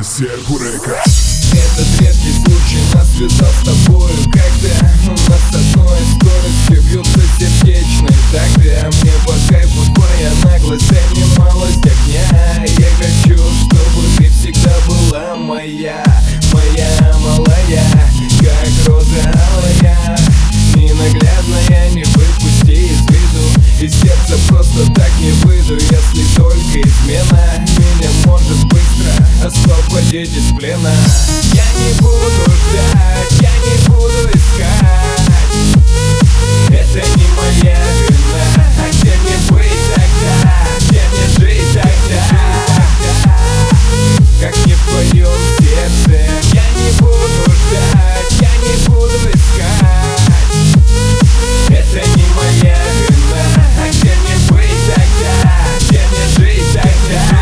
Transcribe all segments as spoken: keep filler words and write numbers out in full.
Серху Рекорд. Этот редкий случай нас связал с тобою. Когда у нас с одной скоростью бьются сердечные такты, а мне по кайфу твоя наглость, дай мне малость огня. Я хочу, чтобы ты всегда была моя, моя малая, как роза алая, ненаглядная, не выпусти из виду. Из сердца просто так не выйду, если только измена меня может быстро освободить из плена. Я не буду ждать, я не буду искать, это не моя вина. А где мне быть тогда, где мне жить тогда, как не в твоем сердце? Я не буду ждать, я не буду искать, это не моя вина. А где мне быть тогда, где мне жить тогда,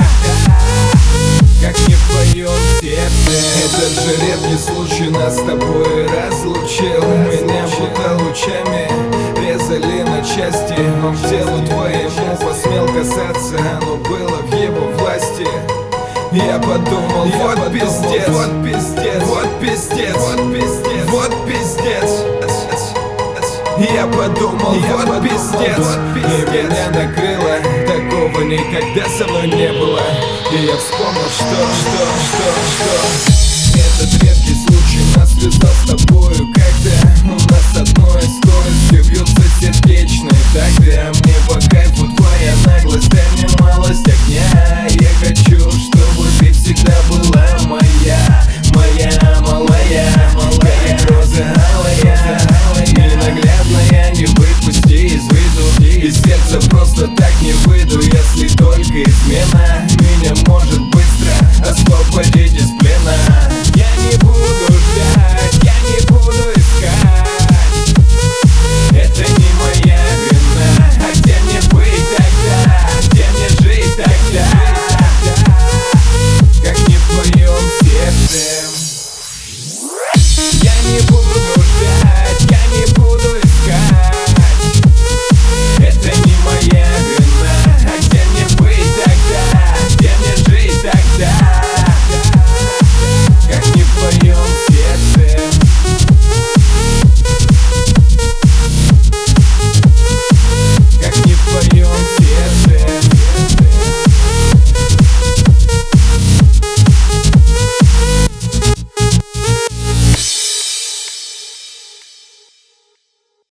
как не в твоем сердце? Этот же редкий случай нас с тобой разлучил. Меня будто лучами резали на части. Он к телу твоему посмел касаться, но было в его власти. Я подумал, я вот подумал, пиздец, вот пиздец, вот пиздец, вот пиздец, вот пиздец. Я подумал, я вот подумал, пиздец, вот пиздец. И меня накрыло, такого никогда со мной не было. И я вспомнил, что, что, что, что этот редкий случай нас связал с тобою. Когда у нас с одной скоростью бьются сердечные такты, а мне по кайфу твоя наглость.